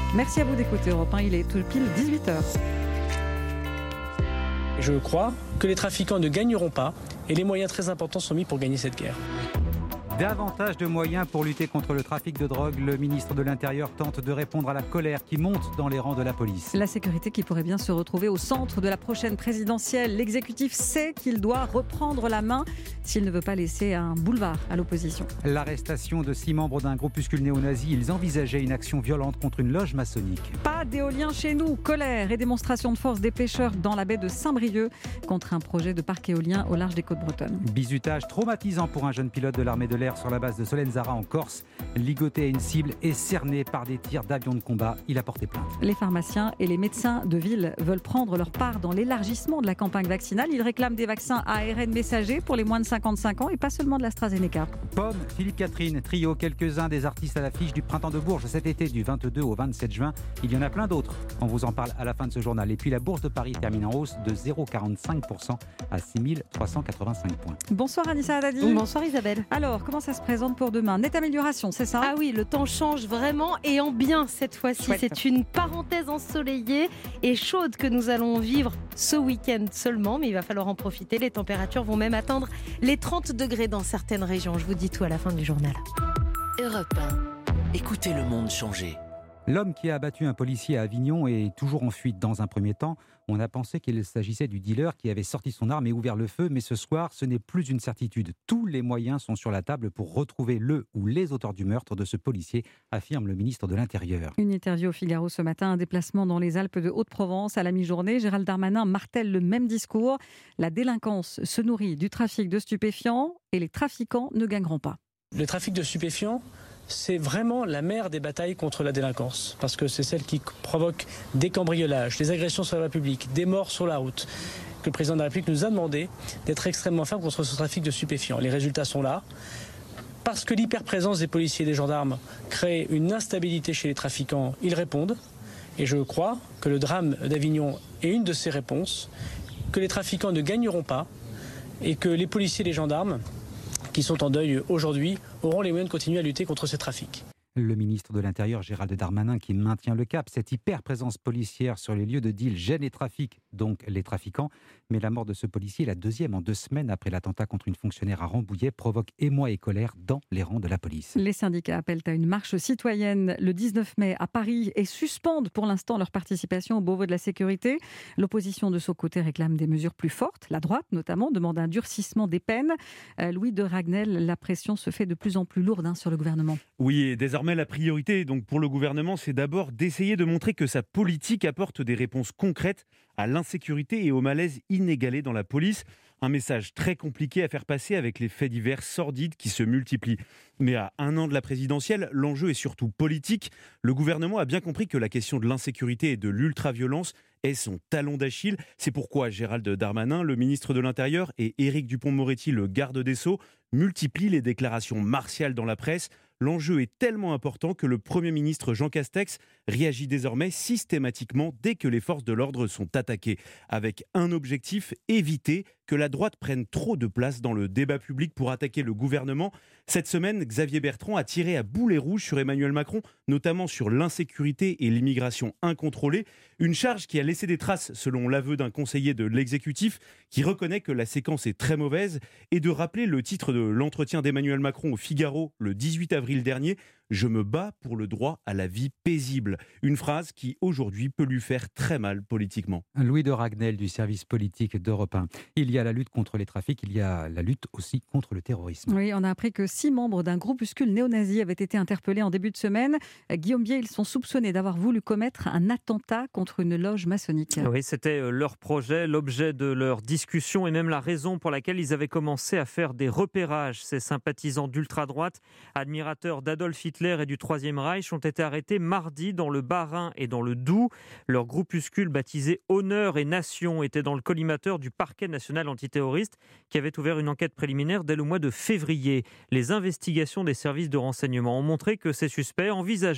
Merci à vous d'écouter Europe 1, il est tout pile 18h. Je crois que les trafiquants ne gagneront pas et les moyens très importants sont mis pour gagner cette guerre. Davantage de moyens pour lutter contre le trafic de drogue. Le ministre de l'Intérieur tente de répondre à la colère qui monte dans les rangs de la police. La sécurité qui pourrait bien se retrouver au centre de la prochaine présidentielle. L'exécutif sait qu'il doit reprendre la main s'il ne veut pas laisser un boulevard à l'opposition. L'arrestation de 6 membres d'un groupuscule néo-nazi. Ils envisageaient une action violente contre une loge maçonnique. Pas d'éolien chez nous. Colère et démonstration de force des pêcheurs dans la baie de Saint-Brieuc contre un projet de parc éolien au large des côtes bretonnes. Bizutage traumatisant pour un jeune pilote de l'armée de l'air sur la base de Solenzara en Corse. Ligoté à une cible et cerné par des tirs d'avions de combat. Il a porté plainte. Les pharmaciens et les médecins de ville veulent prendre leur part dans l'élargissement de la campagne vaccinale. Ils réclament des vaccins ARN messagers pour les moins de 55 ans et pas seulement de l'AstraZeneca. Pomme, Philippe Catherine, Trio, quelques-uns des artistes à l'affiche du Printemps de Bourges cet été du 22 au 27 juin. Il y en a plein d'autres. On vous en parle à la fin de ce journal. Et puis la Bourse de Paris termine en hausse de 0,45% à 6 385 points. Bonsoir Anissa Haddadi. Bonsoir Isabelle. Alors, comment ça se présente pour demain ? Nette amélioration, c'est ça ? Ah oui, le temps change vraiment et en bien cette fois-ci. Chouette. C'est une parenthèse ensoleillée et chaude que nous allons vivre ce week-end seulement, mais il va falloir en profiter. Les températures vont même atteindre les 30 degrés dans certaines régions. Je vous dis tout à la fin du journal. Europe 1. Écoutez le monde changer. L'homme qui a abattu un policier à Avignon est toujours en fuite dans un premier temps. On a pensé qu'il s'agissait du dealer qui avait sorti son arme et ouvert le feu, mais ce soir, ce n'est plus une certitude. Tous les moyens sont sur la table pour retrouver le ou les auteurs du meurtre de ce policier, affirme le ministre de l'Intérieur. Une interview au Figaro ce matin, un déplacement dans les Alpes de Haute-Provence à la mi-journée. Gérald Darmanin martèle le même discours. La délinquance se nourrit du trafic de stupéfiants et les trafiquants ne gagneront pas. Le trafic de stupéfiants, c'est vraiment la mère des batailles contre la délinquance, parce que c'est celle qui provoque des cambriolages, des agressions sur la voie publique, des morts sur la route, que le président de la République nous a demandé d'être extrêmement ferme contre ce trafic de stupéfiants. Les résultats sont là. Parce que l'hyperprésence des policiers et des gendarmes crée une instabilité chez les trafiquants, ils répondent. Et je crois que le drame d'Avignon est une de ces réponses, que les trafiquants ne gagneront pas et que les policiers et les gendarmes qui sont en deuil aujourd'hui auront les moyens de continuer à lutter contre ces trafics. Le ministre de l'Intérieur, Gérald Darmanin, qui maintient le cap. Cette hyper-présence policière sur les lieux de deal gêne les trafics, donc les trafiquants. Mais la mort de ce policier, la deuxième en 2 semaines après l'attentat contre une fonctionnaire à Rambouillet, provoque émoi et colère dans les rangs de la police. Les syndicats appellent à une marche citoyenne le 19 mai à Paris et suspendent pour l'instant leur participation au Beauvau de la sécurité. L'opposition de son côté réclame des mesures plus fortes. La droite, notamment, demande un durcissement des peines. Louis de Ragnel, la pression se fait de plus en plus lourde sur le gouvernement. Oui, et désormais la priorité donc pour le gouvernement, c'est d'abord d'essayer de montrer que sa politique apporte des réponses concrètes à l'insécurité et au malaise inégalé dans la police. Un message très compliqué à faire passer avec les faits divers sordides qui se multiplient. Mais à 1 an de la présidentielle, l'enjeu est surtout politique. Le gouvernement a bien compris que la question de l'insécurité et de l'ultraviolence est son talon d'Achille. C'est pourquoi Gérald Darmanin, le ministre de l'Intérieur, et Éric Dupond-Moretti, le garde des Sceaux, multiplient les déclarations martiales dans la presse. L'enjeu est tellement important que le Premier ministre Jean Castex réagit désormais systématiquement dès que les forces de l'ordre sont attaquées, avec un objectif, éviter que la droite prenne trop de place dans le débat public pour attaquer le gouvernement. Cette semaine, Xavier Bertrand a tiré à boulet rouge sur Emmanuel Macron, notamment sur l'insécurité et l'immigration incontrôlée, une charge qui a laissé des traces selon l'aveu d'un conseiller de l'exécutif qui reconnaît que la séquence est très mauvaise et de rappeler le titre de l'entretien d'Emmanuel Macron au Figaro le 18 avril dernier. Je me bats pour le droit à la vie paisible. Une phrase qui, aujourd'hui, peut lui faire très mal politiquement. Louis de Ragnel du service politique d'Europe 1. Il y a la lutte contre les trafics, il y a la lutte aussi contre le terrorisme. Oui, on a appris que 6 membres d'un groupuscule néo-nazi avaient été interpellés en début de semaine. Guillaume Bier, ils sont soupçonnés d'avoir voulu commettre un attentat contre une loge maçonnique. Oui, c'était leur projet, l'objet de leur discussion et même la raison pour laquelle ils avaient commencé à faire des repérages. Ces sympathisants d'ultra-droite, admirateurs d'Adolf Hitler et du Troisième Reich, ont été arrêtés mardi dans le Bas-Rhin et dans le Doubs. Leur groupuscule baptisé Honneur et Nation était dans le collimateur du parquet national antiterroriste qui avait ouvert une enquête préliminaire dès le mois de février. Les investigations des services de renseignement ont montré que ces suspects envisageaient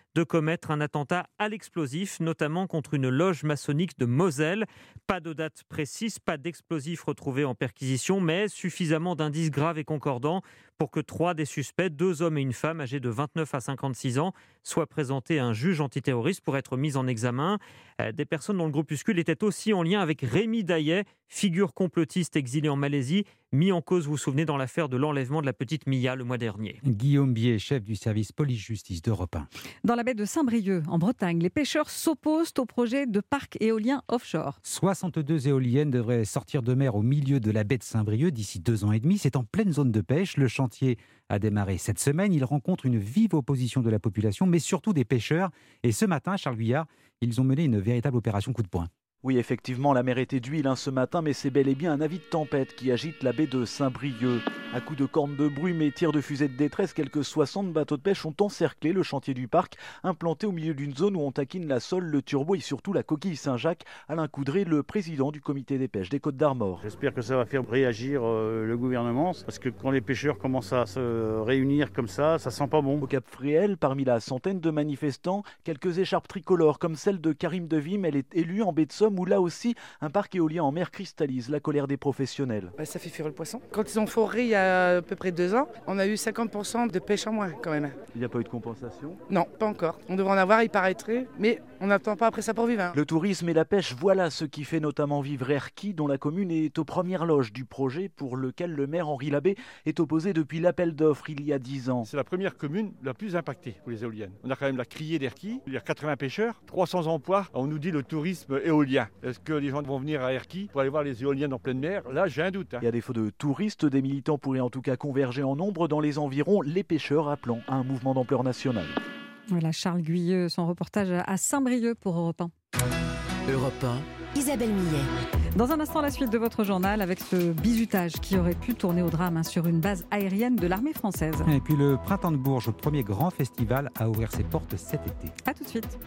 de commettre un attentat à l'explosif, notamment contre une loge maçonnique de Moselle. Pas de date précise, pas d'explosifs retrouvés en perquisition, mais suffisamment d'indices graves et concordants pour que 3 des suspects, 2 hommes et une femme âgés de 29 à 56 ans, soient présentés à un juge antiterroriste pour être mis en examen. Des personnes dont le groupuscule était aussi en lien avec Rémi Daillet, figure complotiste exilé en Malaisie, mis en cause, vous vous souvenez, dans l'affaire de l'enlèvement de la petite Mia le mois dernier. Guillaume Bier, chef du service police-justice d'Europe 1. Dans la baie de Saint-Brieuc, en Bretagne, les pêcheurs s'opposent au projet de parc éolien offshore. 62 éoliennes devraient sortir de mer au milieu de la baie de Saint-Brieuc d'ici 2 ans et demi. C'est en pleine zone de pêche. Le chantier a démarré cette semaine. Il rencontre une vive opposition de la population, mais surtout des pêcheurs. Et ce matin, Charles Guyard, ils ont mené une véritable opération coup de poing. Oui, effectivement, la mer était d'huile ce matin, mais c'est bel et bien un avis de tempête qui agite la baie de Saint-Brieuc. À coups de cornes de brume et tirs de fusées de détresse, quelques 60 bateaux de pêche ont encerclé le chantier du parc, implanté au milieu d'une zone où on taquine la sole, le turbo et surtout la coquille Saint-Jacques. Alain Coudray, le président du comité des pêches des Côtes-d'Armor. J'espère que ça va faire réagir le gouvernement, parce que quand les pêcheurs commencent à se réunir comme ça sent pas bon. Au Cap Fréhel, parmi la centaine de manifestants, quelques écharpes tricolores comme celle de Karim Devim. Elle est élue en baie de Somme où là aussi un parc éolien en mer cristallise la colère des professionnels. Ça fait fuir le poisson. Quand ils ont foré il y a à peu près 2 ans, on a eu 50% de pêche en moins quand même. Il n'y a pas eu de compensation ? Non, pas encore. On devrait en avoir, il paraîtrait, mais on n'attend pas après ça pour vivre. Le tourisme et la pêche, voilà ce qui fait notamment vivre Erquy, dont la commune est aux premières loges du projet pour lequel le maire Henri Labbé est opposé depuis l'appel d'offres il y a 10 ans. C'est la première commune la plus impactée pour les éoliennes. On a quand même la criée d'Erquy, il y a 80 pêcheurs, 300 emplois. On nous dit le tourisme éolien. Est-ce que les gens vont venir à Erquy pour aller voir les éoliennes en pleine mer? Là, j'ai un doute. Et à défaut de touristes, des militants pourraient en tout cas converger en nombre dans les environs, les pêcheurs appelant à un mouvement d'ampleur nationale. Voilà, Charles Guyeux, son reportage à Saint-Brieuc pour Europe 1. Europe 1, Isabelle Millet. Dans un instant, la suite de votre journal avec ce bizutage qui aurait pu tourner au drame sur une base aérienne de l'armée française. Et puis le Printemps de Bourges, premier grand festival à ouvrir ses portes cet été. A tout de suite.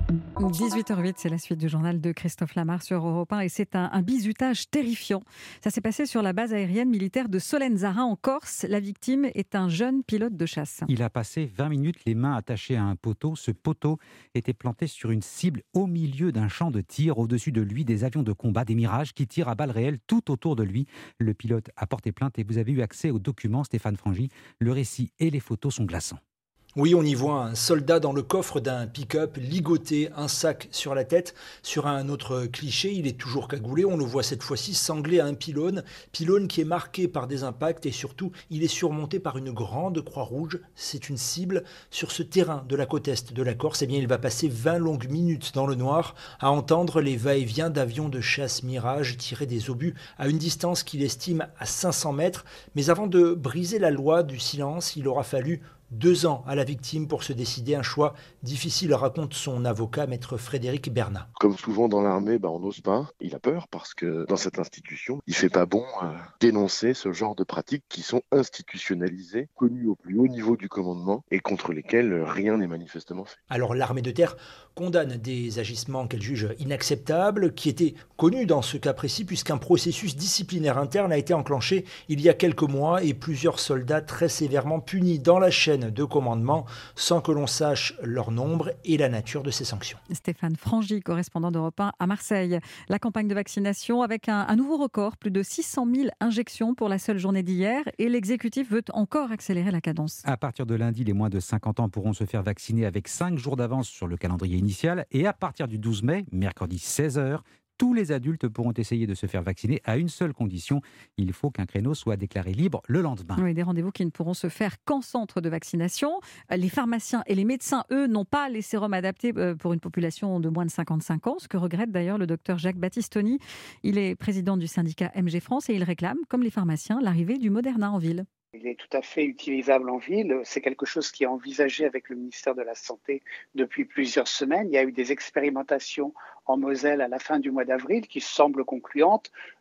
18h08, c'est la suite du journal de Christophe Lamar sur Europe 1 et c'est un bizutage terrifiant. Ça s'est passé sur la base aérienne militaire de Solenzara en Corse. La victime est un jeune pilote de chasse. Il a passé 20 minutes les mains attachées à un poteau. Ce poteau était planté sur une cible au milieu d'un champ de tir. Au-dessus de lui, des avions de combat, des Mirages qui tirent à balles réelles tout autour de lui. Le pilote a porté plainte et vous avez eu accès aux documents, Stéphane Frangy. Le récit et les photos sont glaçants. Oui, on y voit un soldat dans le coffre d'un pick-up, ligoté, un sac sur la tête. Sur un autre cliché, il est toujours cagoulé. On le voit cette fois-ci sanglé à un pylône qui est marqué par des impacts et surtout, il est surmonté par une grande croix rouge. C'est une cible. Sur ce terrain de la côte est de la Corse, eh bien, il va passer 20 longues minutes dans le noir à entendre les va-et-vient d'avions de chasse Mirage tirer des obus à une distance qu'il estime à 500 mètres. Mais avant de briser la loi du silence, il aura fallu 2 ans à la victime pour se décider, un choix difficile, raconte son avocat, maître Frédéric Bernat. Comme souvent dans l'armée, on n'ose pas, il a peur parce que dans cette institution, il ne fait pas bon dénoncer ce genre de pratiques qui sont institutionnalisées, connues au plus haut niveau du commandement et contre lesquelles rien n'est manifestement fait. Alors l'armée de terre condamne des agissements qu'elle juge inacceptables, qui étaient connus dans ce cas précis puisqu'un processus disciplinaire interne a été enclenché il y a quelques mois et plusieurs soldats très sévèrement punis dans la chaîne de commandement sans que l'on sache leur nombre et la nature de ces sanctions. Stéphane Frangy, correspondant d'Europe 1 à Marseille. La campagne de vaccination avec un nouveau record, plus de 600 000 injections pour la seule journée d'hier et l'exécutif veut encore accélérer la cadence. À partir de lundi, les moins de 50 ans pourront se faire vacciner avec 5 jours d'avance sur le calendrier initial et à partir du 12 mai, mercredi 16h, tous les adultes pourront essayer de se faire vacciner à une seule condition. Il faut qu'un créneau soit déclaré libre le lendemain. Oui, des rendez-vous qui ne pourront se faire qu'en centre de vaccination. Les pharmaciens et les médecins, eux, n'ont pas les sérums adaptés pour une population de moins de 55 ans, ce que regrette d'ailleurs le docteur Jacques Battistoni. Il est président du syndicat MG France et il réclame, comme les pharmaciens, l'arrivée du Moderna en ville. Il est tout à fait utilisable en ville. C'est quelque chose qui est envisagé avec le ministère de la Santé depuis plusieurs semaines. Il y a eu des expérimentations en Moselle à la fin du mois d'avril qui semblent concluantes.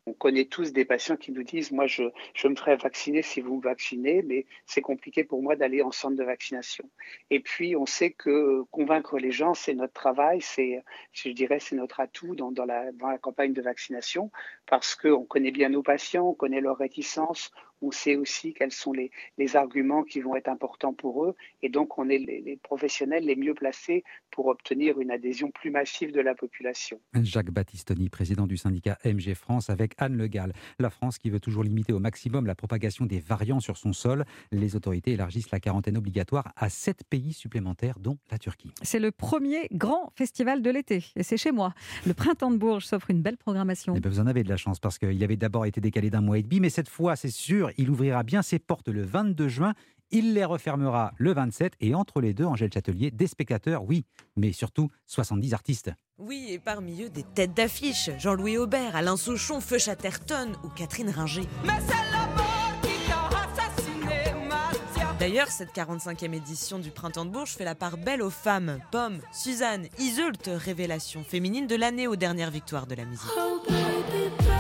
On connaît tous des patients qui nous disent « moi je me ferai vacciner si vous me vaccinez, mais c'est compliqué pour moi d'aller en centre de vaccination ». Et puis on sait que convaincre les gens, c'est notre travail, c'est notre atout dans la campagne de vaccination, parce qu'on connaît bien nos patients, on connaît leurs réticences, on sait aussi quels sont les arguments qui vont être importants pour eux, et donc on est les professionnels les mieux placés pour obtenir une adhésion plus massive de la population. Jacques Battistoni, président du syndicat MG France, avec Anne Le Gall. La France qui veut toujours limiter au maximum la propagation des variants sur son sol. Les autorités élargissent la quarantaine obligatoire à 7 pays supplémentaires, dont la Turquie. C'est le premier grand festival de l'été, et c'est chez moi. Le Printemps de Bourges s'offre une belle programmation. Vous en avez de la chance, parce qu'il avait d'abord été décalé d'1 mois et demi, mais cette fois, c'est sûr, il ouvrira bien ses portes le 22 juin. Il les refermera le 27 et entre les deux, Angèle Châtelier, des spectateurs, oui, mais surtout 70 artistes. Oui, et parmi eux, des têtes d'affiche. Jean-Louis Aubert, Alain Souchon, Feu Chatterton ou Catherine Ringer. Mais c'est l'amour qui t'a assassiné, Mathia. D'ailleurs, cette 45e édition du Printemps de Bourges fait la part belle aux femmes. Pomme, Suzanne, Iseult, révélation féminine de l'année aux dernières victoires de la musique. Oh, baby, baby.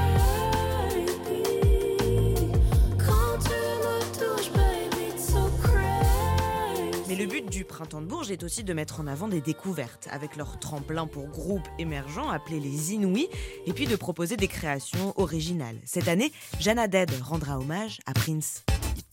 Mais le but du Printemps de Bourges est aussi de mettre en avant des découvertes, avec leur tremplin pour groupes émergents appelés les Inouïs, et puis de proposer des créations originales. Cette année, Jeanne Dead rendra hommage à Prince.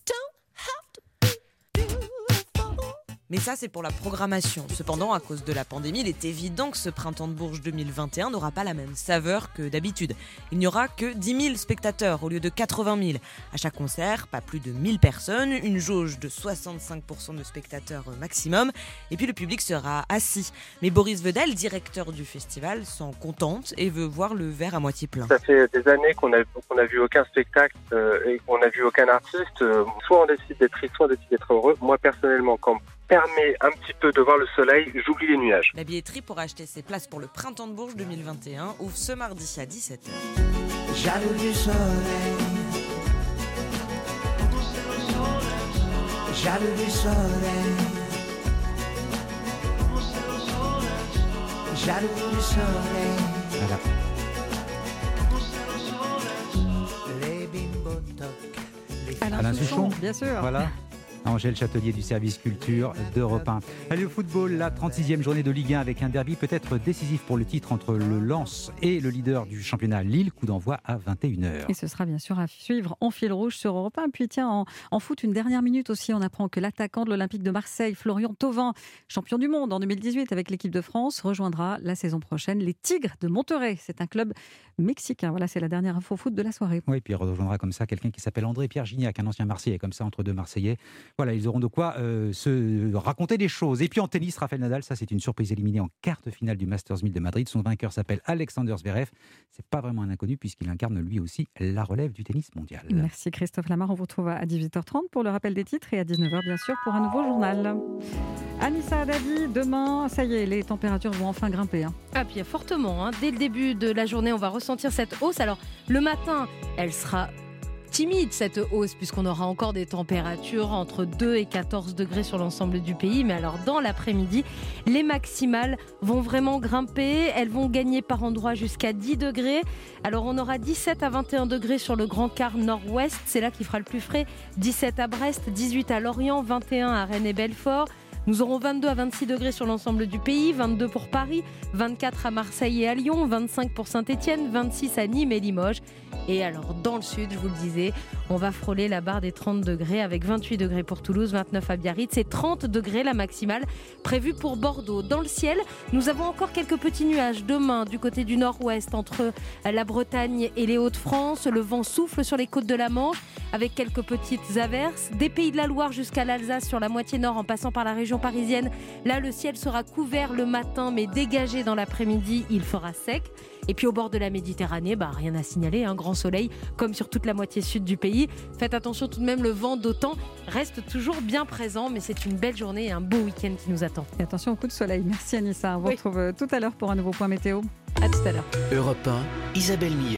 Mais ça, c'est pour la programmation. Cependant, à cause de la pandémie, il est évident que ce Printemps de Bourges 2021 n'aura pas la même saveur que d'habitude. Il n'y aura que 10 000 spectateurs au lieu de 80 000. À chaque concert, pas plus de 1000 personnes, une jauge de 65% de spectateurs maximum, et puis le public sera assis. Mais Boris Vedel, directeur du festival, s'en contente et veut voir le verre à moitié plein. Ça fait des années qu'on a vu aucun spectacle et qu'on n'a vu aucun artiste. Soit on décide d'être triste, soit on décide d'être heureux. Moi, personnellement, quand permet un petit peu de voir le soleil, j'oublie les nuages. La billetterie pour acheter ses places pour le Printemps de Bourges 2021 ouvre ce mardi à 17h. Jaloux du soleil, jaloux du soleil, jaloux du soleil. Voilà. Les bimbo toc. Alain Souchon, bien sûr. Voilà. Angèle Châtelier du service culture d'Europe 1. Allez, au football, la 36e journée de Ligue 1 avec un derby peut-être décisif pour le titre entre le Lens et le leader du championnat Lille. Coup d'envoi à 21h. Et ce sera bien sûr à suivre en fil rouge sur Europe 1. Puis tiens, en foot, une dernière minute aussi, on apprend que l'attaquant de l'Olympique de Marseille, Florian Thauvin, champion du monde en 2018 avec l'équipe de France, rejoindra la saison prochaine les Tigres de Monterrey. C'est un club mexicain. Voilà, c'est la dernière info foot de la soirée. Oui, puis il rejoindra comme ça quelqu'un qui s'appelle André-Pierre Gignac, un ancien Marseillais, comme ça, entre deux Marseillais. Voilà, ils auront de quoi se raconter des choses. Et puis en tennis, Rafael Nadal, ça c'est une surprise, éliminé en quart de finale du Masters 1000 de Madrid. Son vainqueur s'appelle Alexander Zverev. C'est pas vraiment un inconnu puisqu'il incarne lui aussi la relève du tennis mondial. Merci Christophe Lamar. On vous retrouve à 18h30 pour le rappel des titres et à 19h bien sûr pour un nouveau journal. Anissa Haddadi, demain, ça y est, les températures vont enfin grimper. Ah, puis fortement. Dès le début de la journée, on va ressentir cette hausse. Alors le matin, elle sera timide cette hausse puisqu'on aura encore des températures entre 2 et 14 degrés sur l'ensemble du pays, mais alors dans l'après-midi les maximales vont vraiment grimper, elles vont gagner par endroits jusqu'à 10 degrés. Alors on aura 17 à 21 degrés sur le Grand Quart nord-ouest, c'est là qu'il fera le plus frais, 17 à Brest, 18 à Lorient, 21 à Rennes et Belfort. Nous aurons 22 à 26 degrés sur l'ensemble du pays, 22 pour Paris, 24 à Marseille et à Lyon, 25 pour Saint-Étienne, 26 à Nîmes et Limoges. Et alors dans le sud, je vous le disais, on va frôler la barre des 30 degrés avec 28 degrés pour Toulouse, 29 à Biarritz et 30 degrés la maximale prévue pour Bordeaux. Dans le ciel, nous avons encore quelques petits nuages demain du côté du nord-ouest entre la Bretagne et les Hauts-de-France. Le vent souffle sur les côtes de la Manche avec quelques petites averses. Des Pays de la Loire jusqu'à l'Alsace sur la moitié nord en passant par la région parisienne. Là, le ciel sera couvert le matin mais dégagé dans l'après-midi. Il fera sec. Et puis au bord de la Méditerranée, rien à signaler, un grand soleil comme sur toute la moitié sud du pays. Faites attention tout de même, le vent d'OTAN reste toujours bien présent, mais c'est une belle journée et un beau week-end qui nous attend. Et attention au coup de soleil. Merci Anissa. On vous retrouve tout à l'heure pour un nouveau point météo. À tout à l'heure. Europe 1, Isabelle Millet.